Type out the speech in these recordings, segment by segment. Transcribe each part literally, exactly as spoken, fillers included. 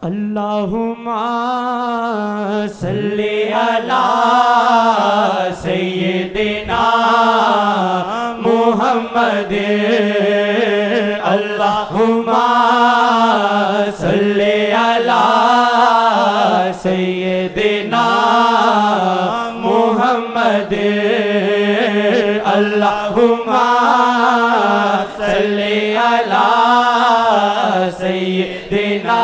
अल्लाहुम्मा सल्ली अला सय्यिदिना मुहम्मद। अल्लाहुम्मा सल्ली अला सय्यिदिना मुहम्मद। अल्लाहुम्मा सल्ली अला सय्यिदिना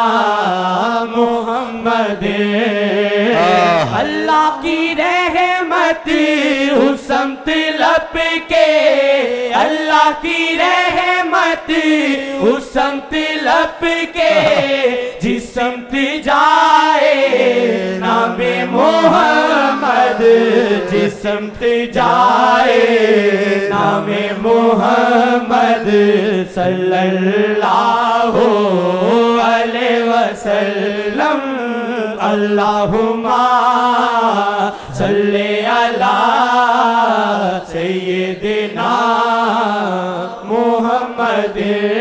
मुहम्मद। अल्लाह की रहमत उस समत लब के, अल्लाह की रहमत उस समत लब के, जिस समत जाए नामे मोहम्मद, जिस समत जाए नामे मोहम्मद सल्लल्लाहु अलैहि वसल्लम। अल्लाहुम्मा सल्ली अला सय्यिदिना मुहम्मद।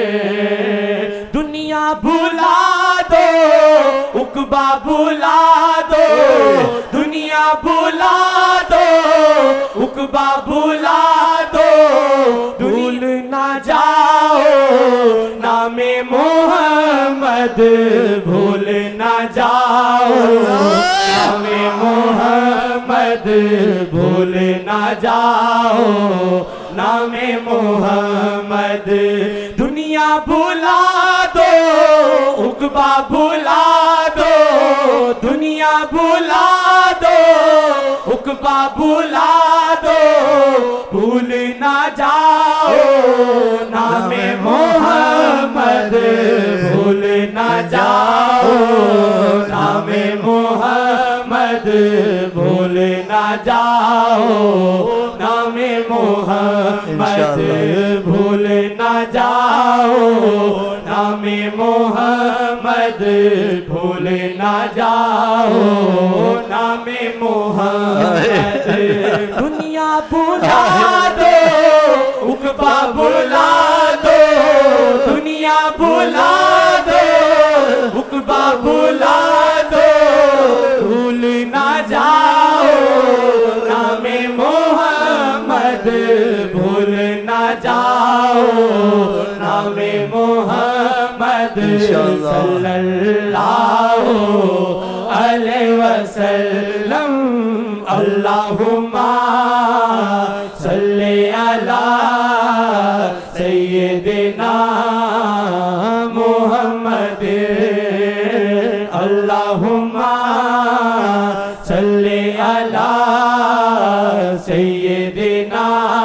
दुनिया भुला दो, उक़बा भुला दो, दुनिया भुला दो, उक़बा भुला दो, भूल ना जाओ नामे मोहम्मद, भूल ना जाओ नामे मोहम्मद, भूल ना जाओ नामे मोहम्मद। दुनिया भुला दो, उक़बा भुला दो, दुनिया भुला दो, उक़बा भुला दो, भूल ना जाओ नामे मोहम्मद, भूल ना जाओ नामे मोहम्मद, भूल ना जाओ नामे मोहम्मद, भूल ना जाओ नामे मोहम्मद, भूल ना जाओ नामे मोहम्मद। दुनिया भुला दो, उक़बा भुला दो, दुनिया भुला दो, उक़बा भुला दो, भूल ना जाओ नामे मोहम्मद, भूल ना जाओ नामे मोहम्मद सल्लल्लाहु अलैहि वसल्लम। अल्लाहुम्मा सल्ली अला सय्यिदिना मुहम्मद। अल्लाहुम्मा सल्ली अला सय्यिदिना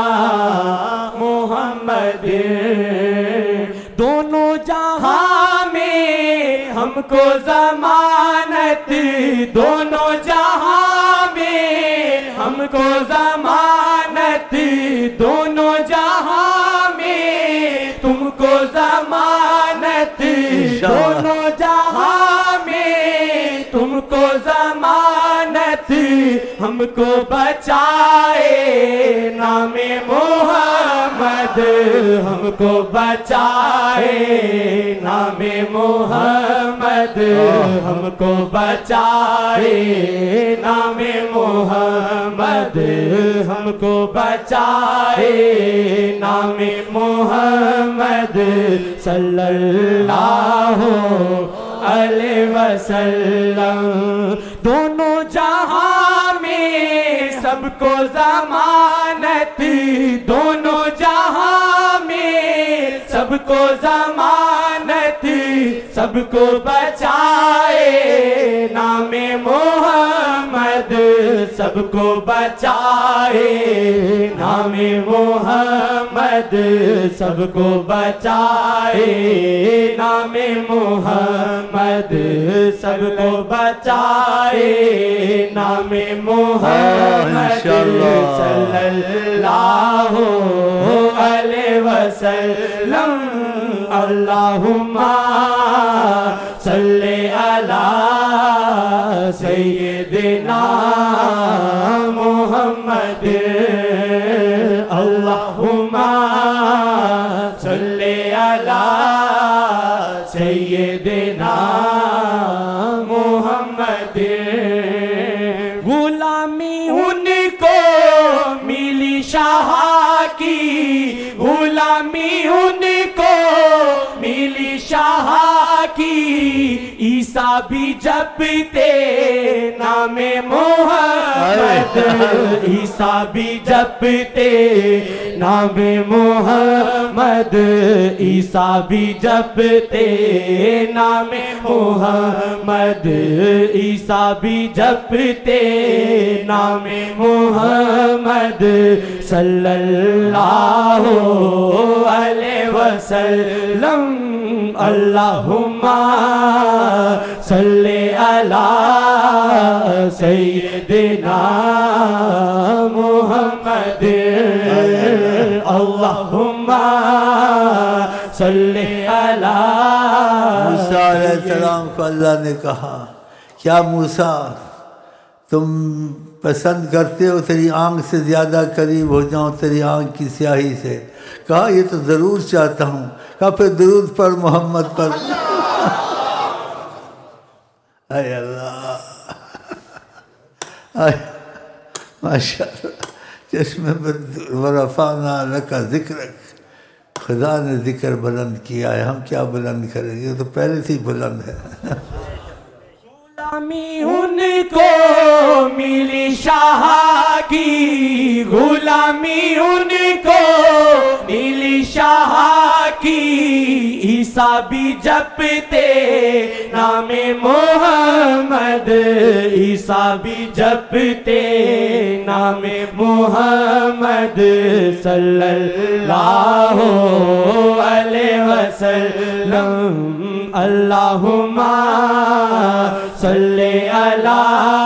मुहम्मद। दोनों जहां में हमको ज़मानत, दोनों जहां में हमको ज़मानत, दोनों जहां में तुमको ज़मानत, दोनों जहां में तुमको ज़मानत। हमको बचाए नामे मोहम्मद, हमको बचाए नामे मोहम्मद, हमको बचाए नामे मोहम्मद, हमको बचाए नामे मोहम्मद सल्लल्लाहु अलैहि वसल्लम। दोनों जहां में सबको ज़मानत, दोनों जहां में सबको ज़मानत, सबको बचाए नामे मोहम्मद, सबको बचाए नामे मोहम्मद, सबको बचाए नामे मोहम्मद, सबको बचाए नामे मोहम्मद सल्लल्लाहु अलैहि वसल्लम। अल्लाहुम्मा सल्ली अला सय्यिदिना मुहम्मद। अल्लाहुम्मा सल्ली अला सय्यिदिना ईसा भी जपते नामे मोहम्मद, ईसा भी जपते नामे मोहम्मद, ईसा भी जपते नामे मोहम्मद, ईसा भी जपते नामे मोहम्मद सल्लल्लाहु अलैहि वसल्लम। अल्लाहुम्मा सल्ले अला सय्यिदिना मुहम्मद, अल्लाहुम्मा सल्ले अला। मूसा अलैहिस्सलाम को अल्लाह ने कहा, क्या मूसा तुम पसंद करते हो तेरी आँख से ज़्यादा करीब हो जाऊँ तेरी आँख की स्याही से? कहा ये तो ज़रूर चाहता हूँ। कहा फिर दुरूद पर मोहम्मद पर। अरे अल्लाह, माशाअल्लाह, चश्मे पर वरफ़ाना लका ज़िक्रक, खुदा ने ज़िक्र बुलंद किया है, हम क्या बुलंद करेंगे, तो पहले से ही बुलंद है। गुलामी उनको मिली शाह की, गुलामी उनको मिली शाह की, ईसा भी जपते नामे मोहम्मद, ईसा भी जपते नामे मोहम्मद सल्लल्लाहु अलैहि वसल्लम। अल्लाहुम्मा सल्ले अला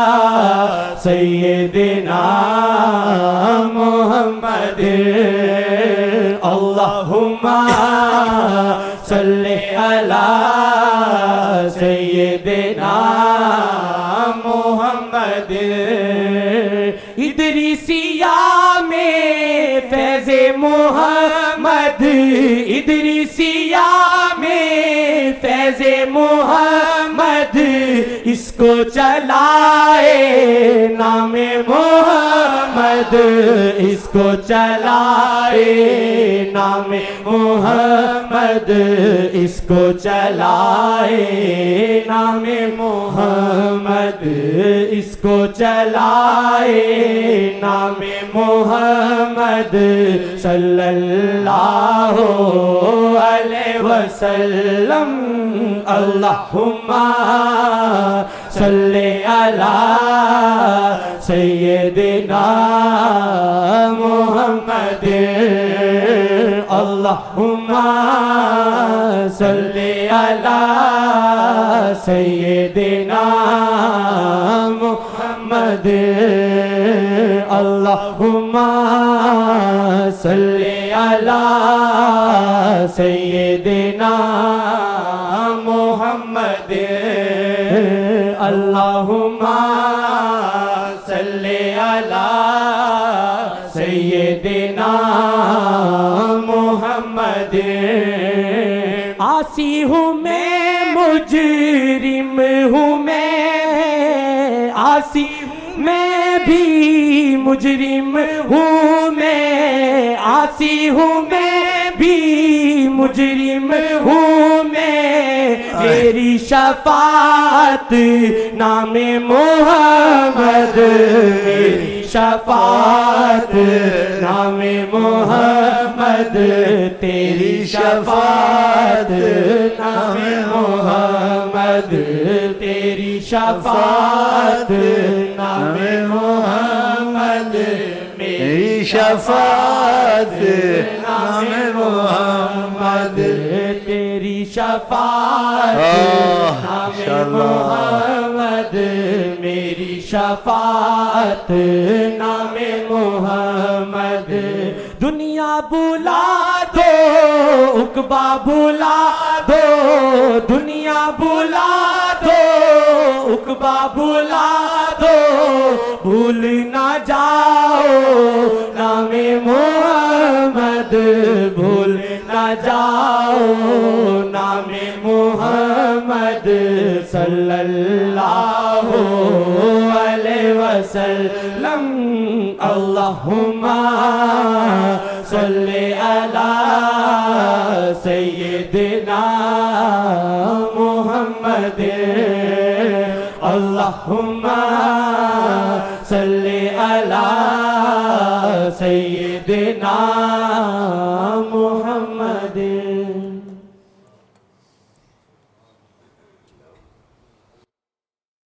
सय्यिदिना मुहम्मद, अल्लाहुम्मा सल्ले अला सय्यिदिना मुहम्मद। इदरीसिया में फैज़े मोहम्मद, इदरीसिया में फैज़े मोहम्मद, इसको चलाए नामे मोहम्मद, इसको चलाए नामे मोहम्मद, इसको चलाए नामे मोहम्मद, इसको चलाए नामे मोहम्मद सल्लल्लाहु अलैहि वसल्लम। अल्लाहुम्मा सल्ले अला सय्यिदिना मुहम्मद, अल्लाहुम्मा सल्ले अला सय्यिदिना मुहम्मद, अल्लाहुम्मा सल्ले अला सय्यिदिना मुहम्मद, अल्लाहुम्मा सल्ले अला सय्यिदिना मुहम्मद। आसी हूँ मैं मुजरिम हूँ मैं, आसी मैं भी मुजरिम हूँ मैं, आसी हूँ मैं भी मुजरिम हूँ मैं, मेरी शफाअत नामे मोहम्मद, मेरी शफाअत नामे मोहम्मद, तेरी शफाअत नामे मोहम्मद, तेरी शफाअत नामे मोहम्मद, मेरी शफाअत नामे मोहम्मद, तेरी शफाअत नामे मोहम्मद, मेरी शफाअत नामे मोहम्मद। दुनिया बुला दो उकबा बुला दो, दुनिया बुला दो उकबा बुला दो, भूल ना जाओ नामे मोहम्मद, भूल ना जाओ नामे मोहम्मद सल्लल्लाहु अलैहि वसल्लम। अल्लाहुम्मा सल्ले अला सय्यिदिना मुहम्मद। अल्लाहुम्मा सल्ली अला सय्यिदिना